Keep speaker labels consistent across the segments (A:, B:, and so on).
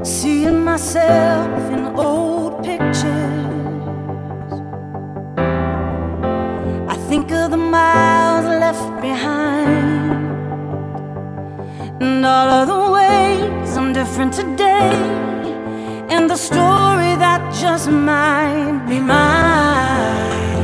A: Seeing myself in old pictures, I think of the miles left behind, and all of the ways I'm different today, and the story that just might be mine.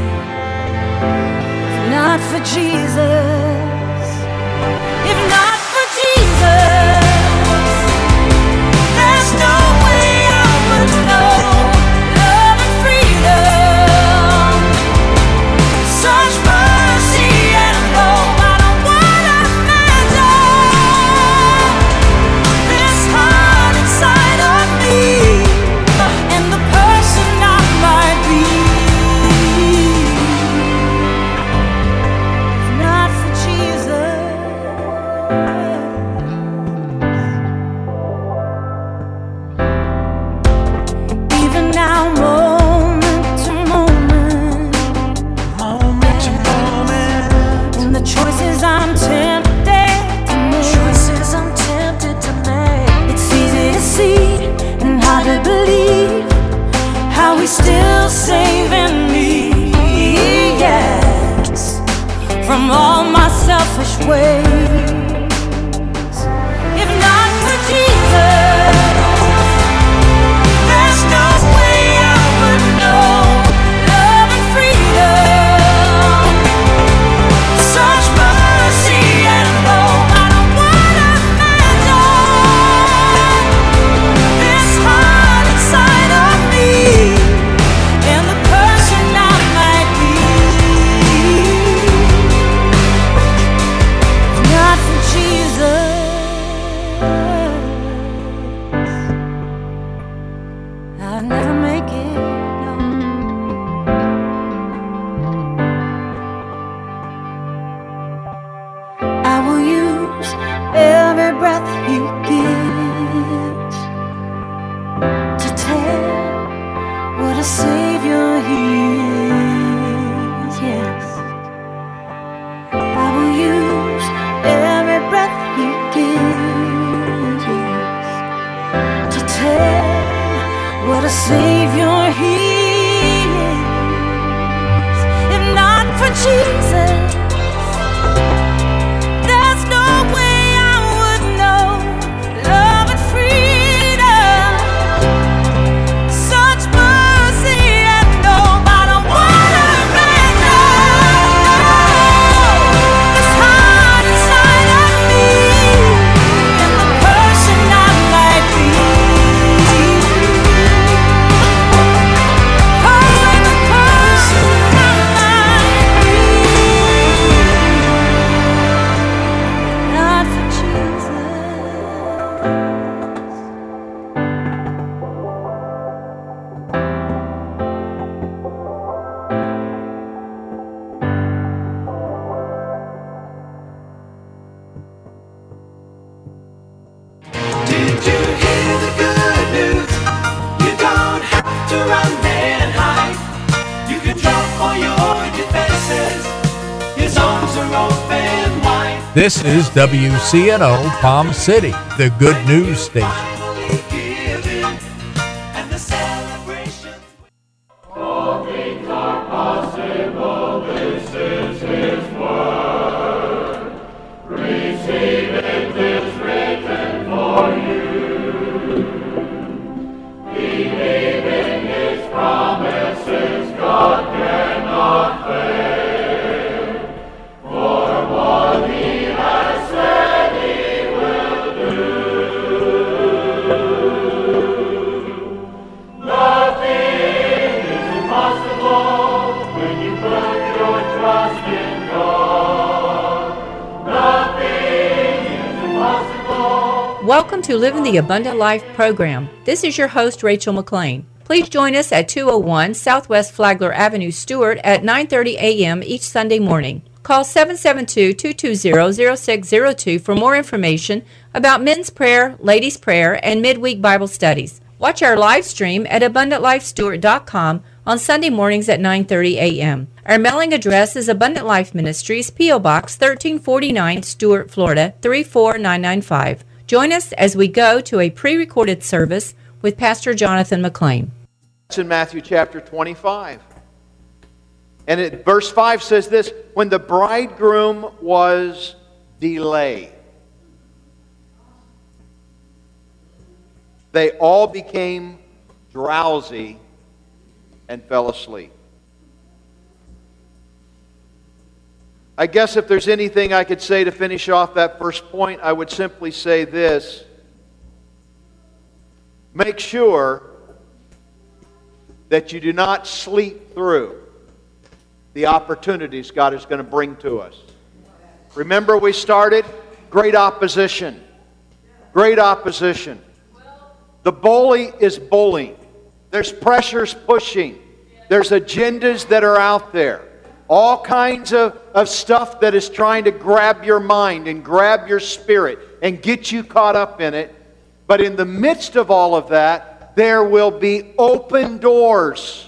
A: If not for Jesus, if not for Jesus, there's no way I would know love and freedom, such mercy and hope. I don't wanna imagine this heart inside of me, and the person I might be. If not for Jesus, even now, moment to moment, in the choices I'm tempted to make, it's easy to see and hard to believe how He's still saving me. Yes, from all my selfish ways. If not for Jesus, there's no way I would know love and freedom, such mercy and hope. I don't wanna imagine this heart inside of me, and the person I might be. If not for Jesus, I'll never make it, no. I will use every breath He gives to tell what a Savior He is, yes. I will use every breath He gives, yes, to tell what a Savior He is. If not for Jesus, there's no way I would know love and freedom, such mercy and hope. I don't wanna imagine this heart inside of me, and the person I might be. Oh, and the person I might be. Not for Jesus.
B: Did you hear the good news? You don't have to run and hide. You can drop all your defenses. His arms are open wide.
C: This is WCNO Palm City, the good news station.
B: Finally given, and the celebrations.
D: Welcome to Living the Abundant Life program. This is your host, Rachel McLean. Please join us at 201 Southwest Flagler Avenue, Stuart at 9:30 a.m. each Sunday morning. Call 772-220-0602 for more information about men's prayer, ladies' prayer, and midweek Bible studies. Watch our live stream at abundantlifestuart.com on Sunday mornings at 9:30 a.m. Our mailing address is Abundant Life Ministries, P.O. Box 1349, Stuart, Florida 34995. Join us as we go to a pre-recorded service with Pastor Jonathan McLean.
E: It's in Matthew chapter 25. And verse 5 says this, when the bridegroom was delayed, they all became drowsy and fell asleep. I guess if there's anything I could say to finish off that first point, I would simply say this. Make sure that you do not sleep through the opportunities God is going to bring to us. Remember we started? Great opposition. Great opposition. The bully is bullying. There's pressures pushing. There's agendas that are out there. All kinds of stuff that is trying to grab your mind and grab your spirit and get you caught up in it. But in the midst of all of that, there will be open doors.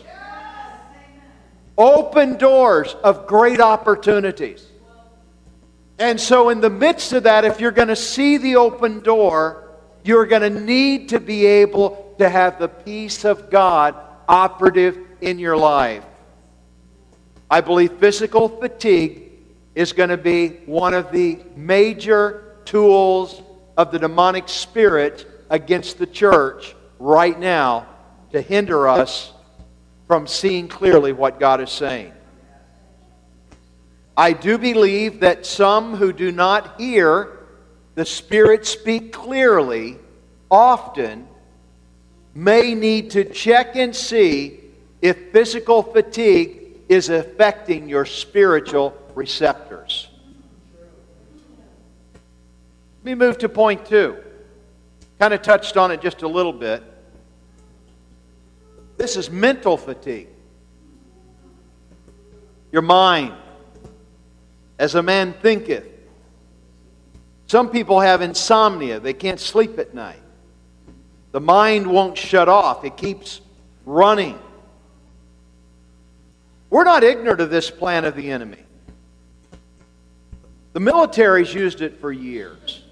E: Open doors of great opportunities. And so in the midst of that, if you're going to see the open door, you're going to need to be able to have the peace of God operative in your life. I believe physical fatigue is going to be one of the major tools of the demonic spirit against the church right now to hinder us from seeing clearly what God is saying. I do believe that some who do not hear the Spirit speak clearly often may need to check and see if physical fatigue is affecting your spiritual receptors. Let me move to point 2. Kind of touched on it just a little bit. This is mental fatigue. Your mind. As a man thinketh. Some people have insomnia. They can't sleep at night. The mind won't shut off. It keeps running. We're not ignorant of this plan of the enemy. The military's used it for years.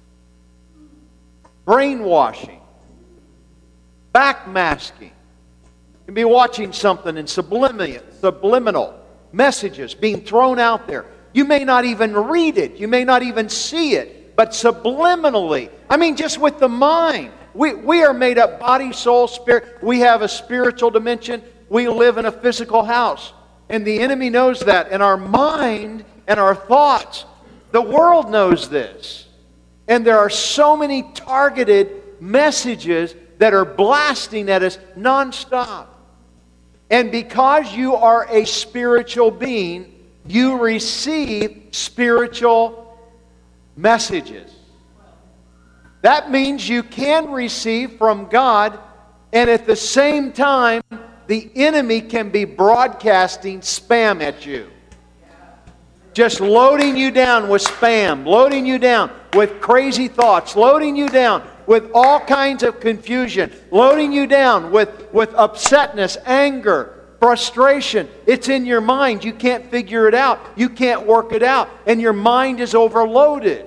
E: Brainwashing. Backmasking. You can be watching something and subliminal messages being thrown out there. You may not even read it. You may not even see it. But subliminally, I mean just with the mind. We are made up body, soul, spirit. We have a spiritual dimension. We live in a physical house. And the enemy knows that. And our mind and our thoughts, the world knows this. And there are so many targeted messages that are blasting at us nonstop. And because you are a spiritual being, you receive spiritual messages. That means you can receive from God, and at the same time, the enemy can be broadcasting spam at you. Just loading you down with spam, loading you down with crazy thoughts, loading you down with all kinds of confusion, loading you down with upsetness, anger, frustration. It's in your mind. You can't figure it out. You can't work it out. And your mind is overloaded.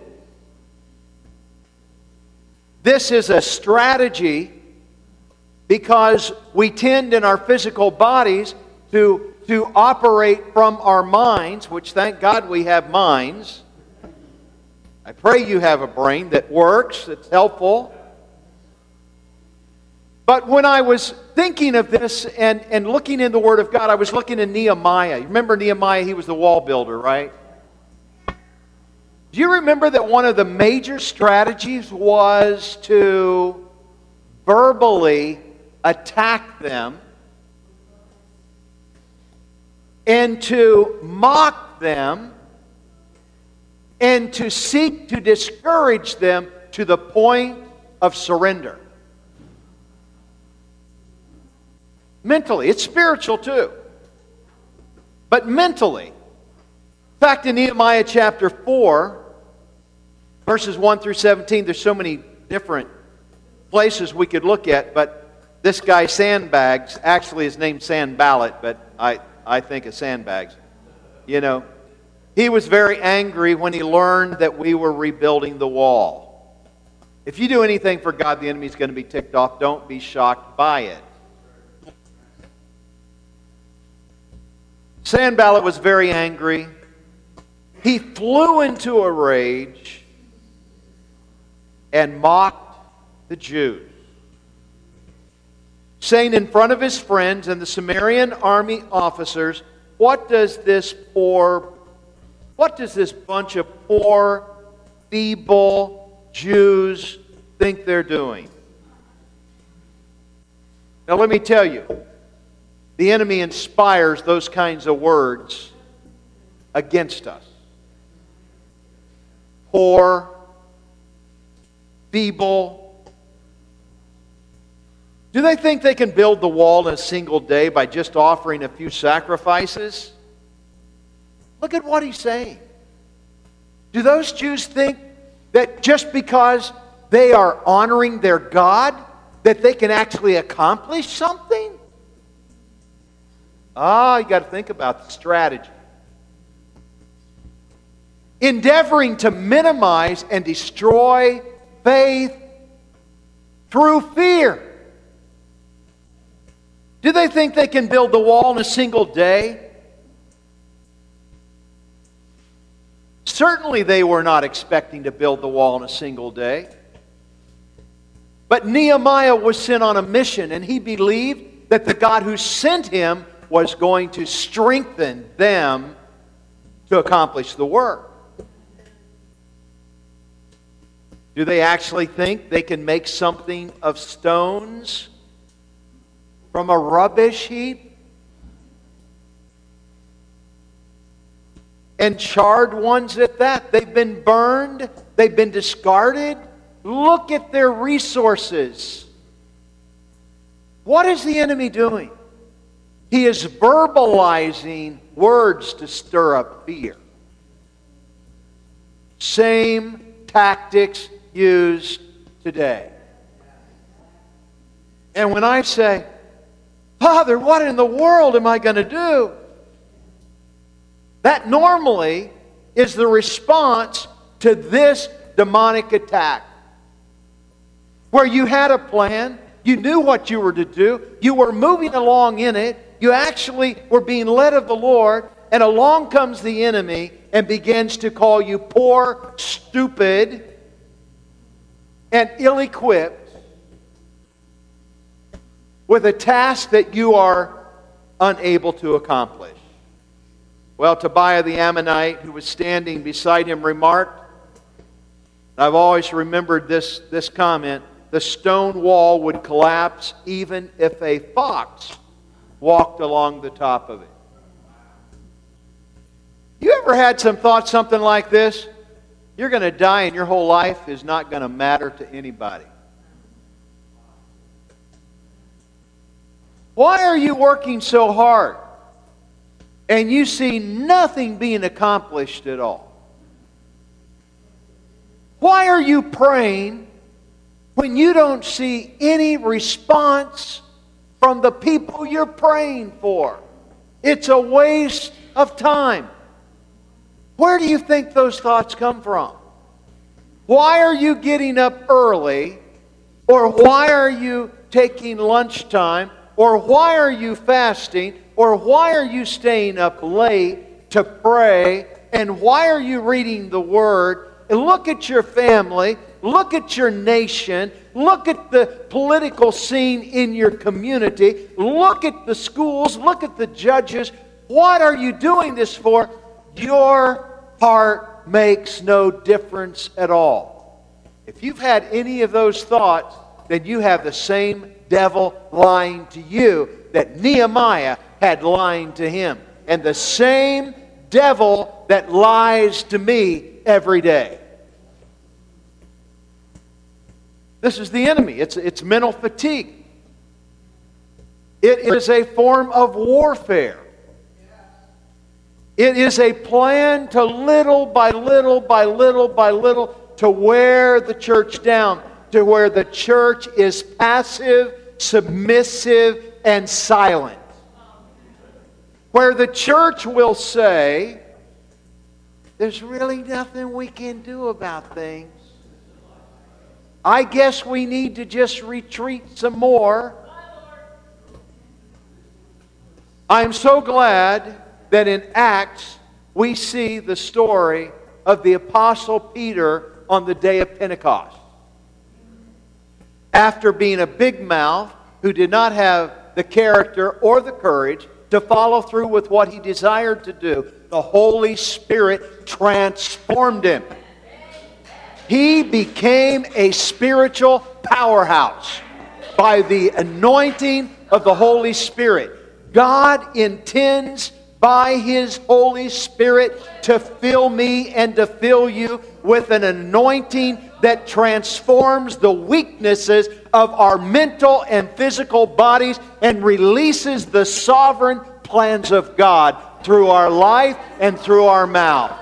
E: This is a strategy because we tend in our physical bodies to operate from our minds, which thank God we have minds. I pray you have a brain that works, that's helpful. But when I was thinking of this and looking in the Word of God, I was looking in Nehemiah. You remember Nehemiah? He was the wall builder, right? Do you remember that one of the major strategies was to verbally attack them and to mock them and to seek to discourage them to the point of surrender? Mentally. It's spiritual too. But mentally. In fact, in Nehemiah chapter 4, verses 1 through 17, there's so many different places we could look at, but this guy Sandbags, actually his name's Sanballat, but I think of Sandbags. You know, he was very angry when he learned that we were rebuilding the wall. If you do anything for God, the enemy's going to be ticked off. Don't be shocked by it. Sanballat was very angry. He flew into a rage and mocked the Jews, saying in front of his friends and the Samaritan army officers, what does this bunch of poor, feeble Jews think they're doing? Now let me tell you, the enemy inspires those kinds of words against us. Poor, feeble. Do they think they can build the wall in a single day by just offering a few sacrifices? Look at what he's saying. Do those Jews think that just because they are honoring their God, that they can actually accomplish something? You got to think about the strategy. Endeavoring to minimize and destroy faith through fear. Do they think they can build the wall in a single day? Certainly they were not expecting to build the wall in a single day. But Nehemiah was sent on a mission, and he believed that the God who sent him was going to strengthen them to accomplish the work. Do they actually think they can make something of stones from a rubbish heap? And charred ones at that. They've been burned. They've been discarded. Look at their resources. What is the enemy doing? He is verbalizing words to stir up fear. Same tactics used today. And when I say, Father, what in the world am I going to do? That normally is the response to this demonic attack. Where you had a plan, you knew what you were to do, you were moving along in it, you actually were being led of the Lord, and along comes the enemy and begins to call you poor, stupid, and ill-equipped with a task that you are unable to accomplish. Well, Tobiah the Ammonite, who was standing beside him, remarked, I've always remembered this comment, the stone wall would collapse even if a fox walked along the top of it. You ever had some thoughts something like this? You're going to die and your whole life is not going to matter to anybody. Why are you working so hard and you see nothing being accomplished at all? Why are you praying when you don't see any response from the people you're praying for? It's a waste of time. Where do you think those thoughts come from? Why are you getting up early? Or why are you taking lunchtime? Or why are you fasting? Or why are you staying up late to pray? And why are you reading the Word? And look at your family. Look at your nation. Look at the political scene in your community. Look at the schools. Look at the judges. What are you doing this for? Your heart makes no difference at all. If you've had any of those thoughts, then you have the same devil lying to you that Nehemiah had lying to him. And the same devil that lies to me every day. This is the enemy. It's mental fatigue. It is a form of warfare. It is a plan to little by little by little by little to wear the church down, to where the church is passive, submissive, and silent. Where the church will say, there's really nothing we can do about things. I guess we need to just retreat some more. I'm so glad that in Acts we see the story of the Apostle Peter on the day of Pentecost. After being a big mouth who did not have the character or the courage to follow through with what he desired to do, the Holy Spirit transformed him. He became a spiritual powerhouse by the anointing of the Holy Spirit. God intends by His Holy Spirit to fill me and to fill you with an anointing that transforms the weaknesses of our mental and physical bodies and releases the sovereign plans of God through our life and through our mouth.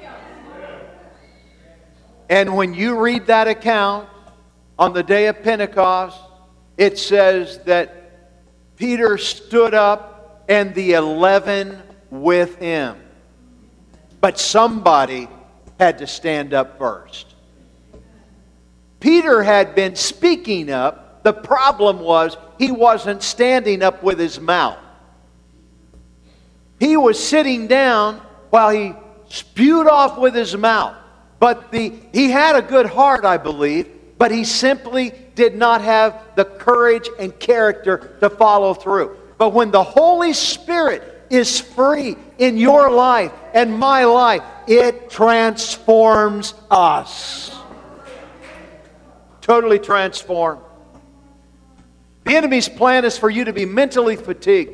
E: And when you read that account on the day of Pentecost, it says that Peter stood up and the 11 with him. But somebody had to stand up first. Peter had been speaking up. The problem was he wasn't standing up with his mouth. He was sitting down while he spewed off with his mouth. But he had a good heart, I believe, but he simply did not have the courage and character to follow through. But when the Holy Spirit is free in your life and my life, it transforms us. Totally transformed. The enemy's plan is for you to be mentally fatigued.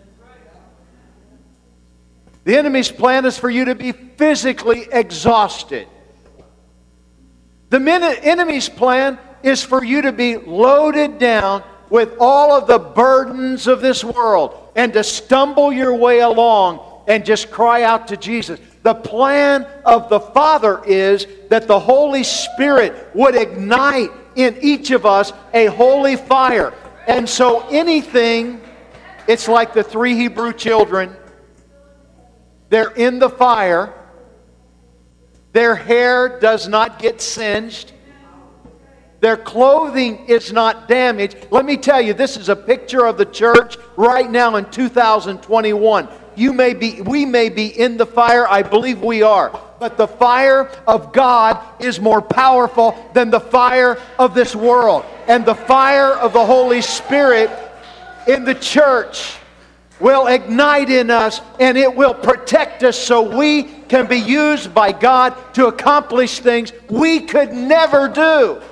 E: The enemy's plan is for you to be physically exhausted. The enemy's plan is for you to be loaded down with all of the burdens of this world and to stumble your way along and just cry out to Jesus. The plan of the Father is that the Holy Spirit would ignite in each of us a holy fire. And so anything, it's like the 3 Hebrew children. They're in the fire. Their hair does not get singed. Their clothing is not damaged. Let me tell you, this is a picture of the church right now in 2021. We may be in the fire. I believe we are. But the fire of God is more powerful than the fire of this world. And the fire of the Holy Spirit in the church will ignite in us, and it will protect us so we can be used by God to accomplish things we could never do.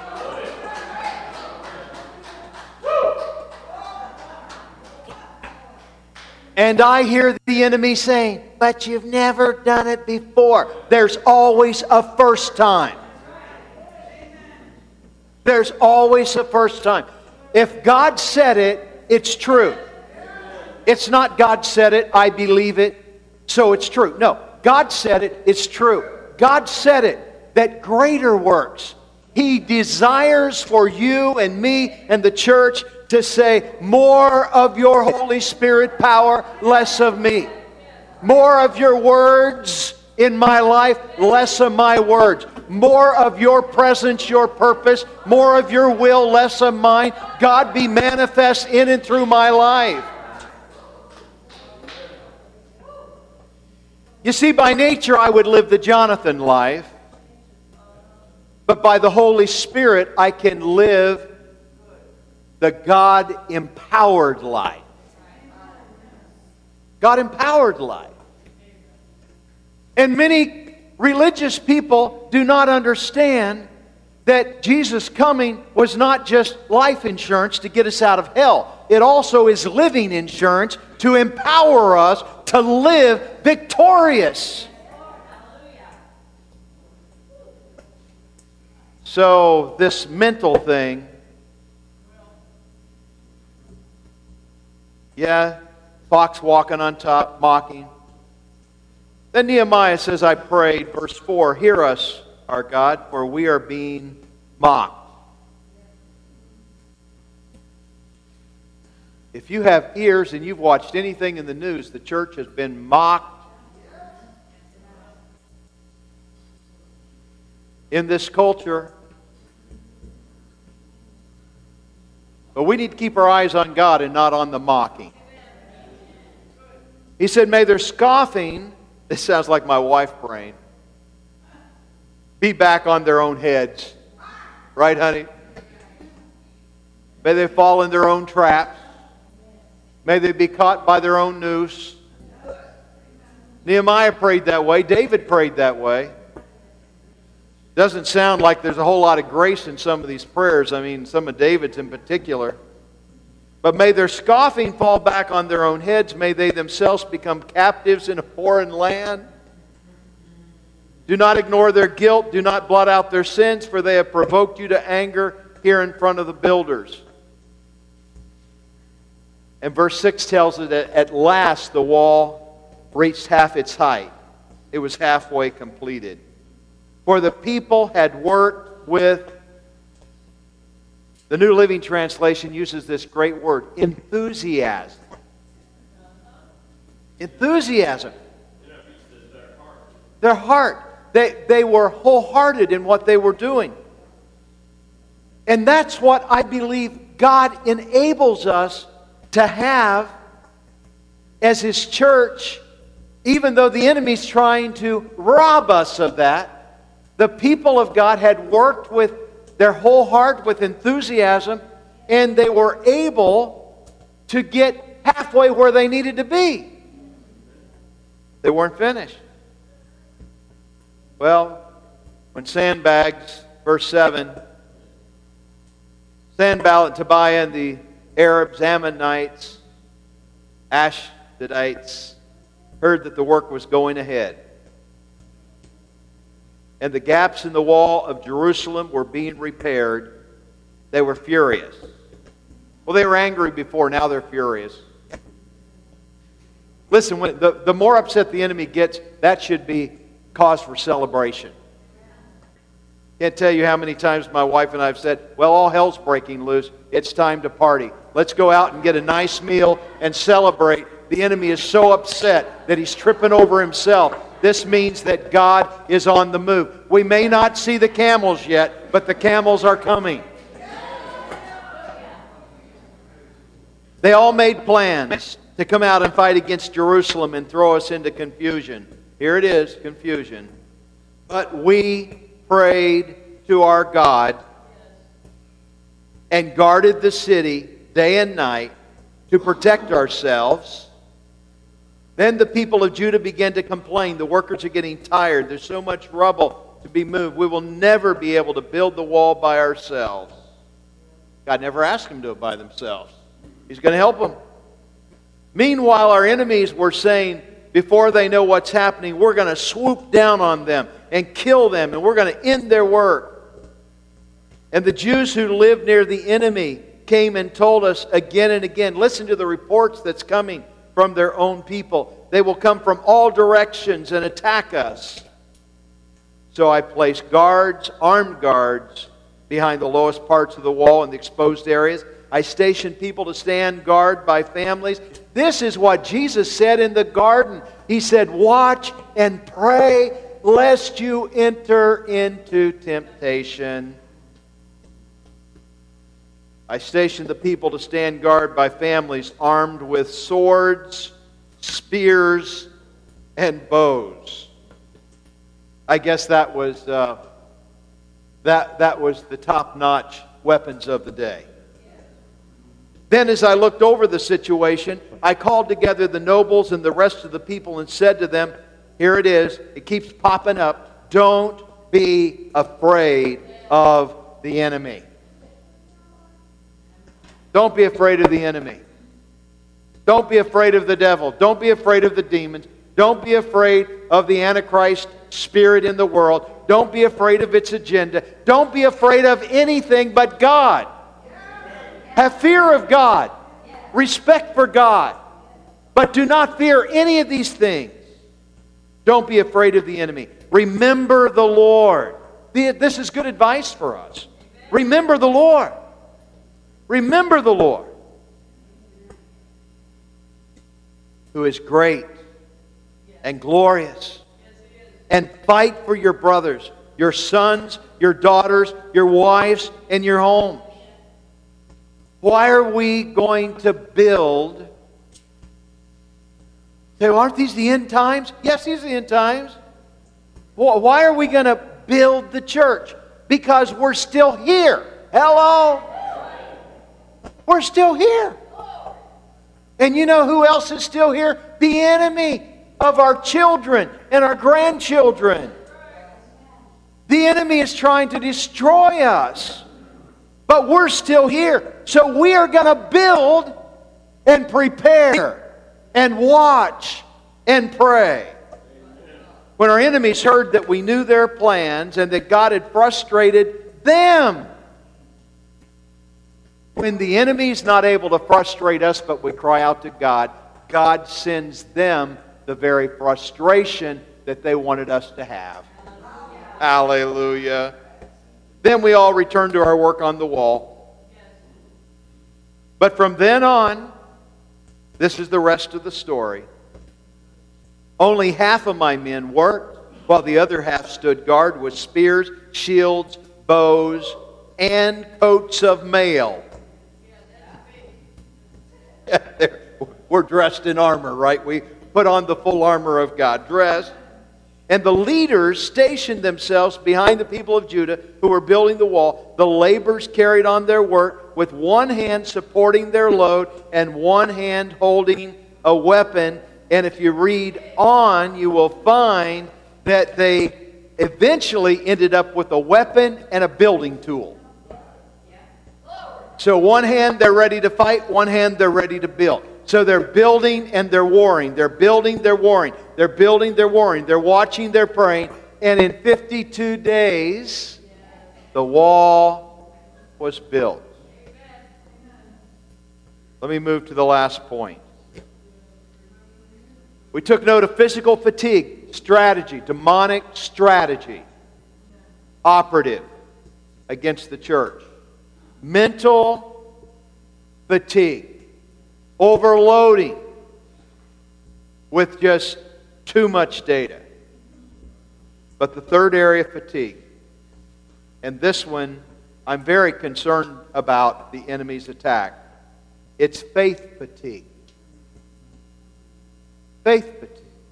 E: And I hear the enemy saying, but you've never done it before. There's always a first time. There's always a first time. If God said it, it's true. It's not God said it, I believe it, so it's true. No, God said it, it's true. God said it, that greater works. He desires for you and me and the church to say, more of your Holy Spirit power, less of me. More of your words in my life, less of my words. More of your presence, your purpose, more of your will, less of mine. God be manifest in and through my life. You see, by nature I would live the Jonathan life, but by the Holy Spirit I can live the God-empowered life. God-empowered life. And many religious people do not understand that Jesus' coming was not just life insurance to get us out of hell. It also is living insurance to empower us to live victorious. So this mental thing, yeah, fox walking on top, mocking. Then Nehemiah says, I prayed, verse 4, hear us, our God, for we are being mocked. If you have ears and you've watched anything in the news, the church has been mocked. In this culture, But we need to keep our eyes on God and not on the mocking. He said, may their scoffing, this sounds like my wife praying, be back on their own heads. Right, honey? May they fall in their own traps. May they be caught by their own noose. Nehemiah prayed that way. David prayed that way. Doesn't sound like there's a whole lot of grace in some of these prayers. I mean, some of David's in particular. But may their scoffing fall back on their own heads. May they themselves become captives in a foreign land. Do not ignore their guilt. Do not blot out their sins, for they have provoked you to anger here in front of the builders. And verse 6 tells us that at last the wall reached half its height. It was halfway completed. For the people had worked with, the New Living Translation uses this great word, enthusiasm. Enthusiasm. Their heart. They were wholehearted in what they were doing. And that's what I believe God enables us to have as His church, even though the enemy's trying to rob us of that. The people of God had worked with their whole heart, with enthusiasm, and they were able to get halfway where they needed to be. They weren't finished. Well, when Sandbags, verse 7, Sanballat, Tobiah, and the Arabs, Ammonites, Ashdodites heard that the work was going ahead, and the gaps in the wall of Jerusalem were being repaired, they were furious. Well, they were angry before, now they're furious. Listen, when the more upset the enemy gets, that should be cause for celebration. Can't tell you how many times my wife and I have said, well, all hell's breaking loose. It's time to party. Let's go out and get a nice meal and celebrate. The enemy is so upset that he's tripping over himself. This means that God is on the move. We may not see the camels yet, but the camels are coming. They all made plans to come out and fight against Jerusalem and throw us into confusion. Here it is, confusion. But we prayed to our God and guarded the city day and night to protect ourselves. Then the people of Judah began to complain. The workers are getting tired. There's so much rubble to be moved. We will never be able to build the wall by ourselves. God never asked them to do it by themselves. He's going to help them. Meanwhile, our enemies were saying, before they know what's happening, we're going to swoop down on them and kill them, and we're going to end their work. And the Jews who lived near the enemy came and told us again and again, listen to the reports that's coming from their own people. They will come from all directions and attack us. So I placed guards, armed guards, behind the lowest parts of the wall and the exposed areas. I stationed people to stand guard by families. This is what Jesus said in the garden. He said, watch and pray lest you enter into temptation. I stationed the people to stand guard by families armed with swords, spears, and bows. I guess that was that was the top-notch weapons of the day. Then as I looked over the situation, I called together the nobles and the rest of the people and said to them, here it is, it keeps popping up, don't be afraid of the enemy. Don't be afraid of the enemy. Don't be afraid of the devil. Don't be afraid of the demons. Don't be afraid of the Antichrist spirit in the world. Don't be afraid of its agenda. Don't be afraid of anything but God. Have fear of God. Respect for God. But do not fear any of these things. Don't be afraid of the enemy. Remember the Lord. This is good advice for us. Remember the Lord. Remember the Lord, who is great and glorious. And fight for your brothers, your sons, your daughters, your wives, and your homes. Why are we going to build? Say, well, aren't these the end times? Yes, these are the end times. Why are we going to build the church? Because we're still here. Hello? We're still here. And you know who else is still here? The enemy of our children and our grandchildren. The enemy is trying to destroy us. But we're still here. So we are going to build and prepare and watch and pray. When our enemies heard that we knew their plans and that God had frustrated them. When the enemy's not able to frustrate us, but we cry out to God, God sends them the very frustration that they wanted us to have. Hallelujah. Then we all return to our work on the wall. But from then on, this is the rest of the story. Only half of my men worked, while the other half stood guard with spears, shields, bows, and coats of mail. We're dressed in armor, right? We put on the full armor of God, dressed. And the leaders stationed themselves behind the people of Judah who were building the wall. The laborers carried on their work with one hand supporting their load and one hand holding a weapon. And if you read on, you will find that they eventually ended up with a weapon and a building tool. So one hand they're ready to fight, one hand they're ready to build. So they're building and they're warring. They're building, they're warring. They're building, they're warring. They're watching, they're praying. And in 52 days, the wall was built. Let me move to the last point. We took note of physical fatigue, strategy, demonic strategy, operative against the church. Mental fatigue. Overloading with just too much data. But the third area, fatigue. And this one, I'm very concerned about the enemy's attack. It's faith fatigue. Faith fatigue.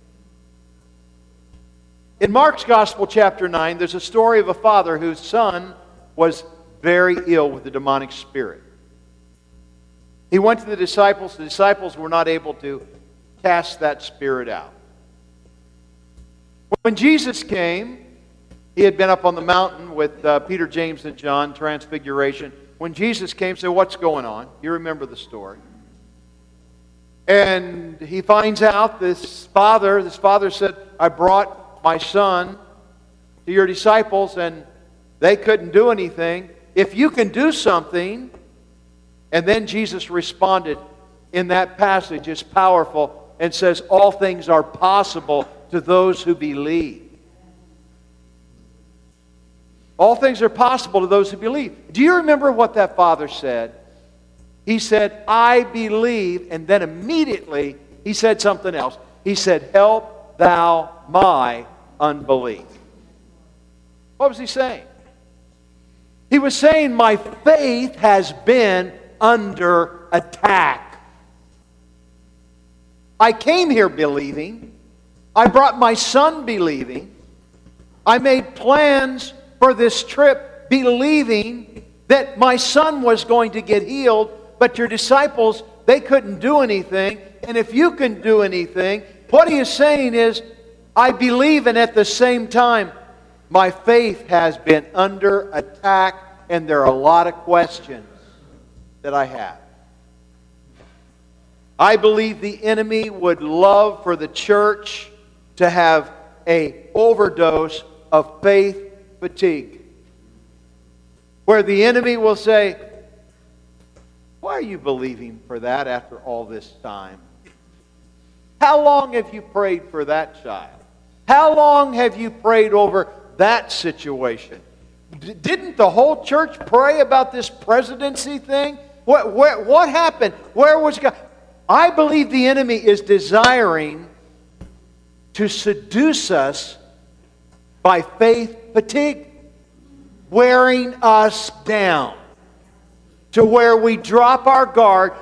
E: In Mark's Gospel, chapter 9, there's a story of a father whose son was very ill with a demonic spirit. He went to the disciples. The disciples were not able to cast that spirit out. When Jesus came, he had been up on the mountain with Peter, James, and John, Transfiguration. When Jesus came, said, "What's going on?" You remember the story. And he finds out this father said, "I brought my son to your disciples, and they couldn't do anything. If you can do something..." And then Jesus responded in that passage, is powerful, and says, "All things are possible to those who believe." All things are possible to those who believe. Do you remember what that father said? He said, "I believe," and then immediately he said something else. He said, "Help thou my unbelief." What was he saying? He was saying, my faith has been under attack. I came here believing. I brought my son believing. I made plans for this trip believing that my son was going to get healed, but your disciples, they couldn't do anything. And if you can do anything, what he is saying is, I believe, and at the same time, my faith has been under attack, and there are a lot of questions that I have. I believe the enemy would love for the church to have an overdose of faith fatigue, where the enemy will say, "Why are you believing for that after all this time? How long have you prayed for that child? How long have you prayed over that situation? Didn't the whole church pray about this presidency thing? What happened? Where was God?" I believe the enemy is desiring to seduce us by faith fatigue, wearing us down. to where we drop our guard,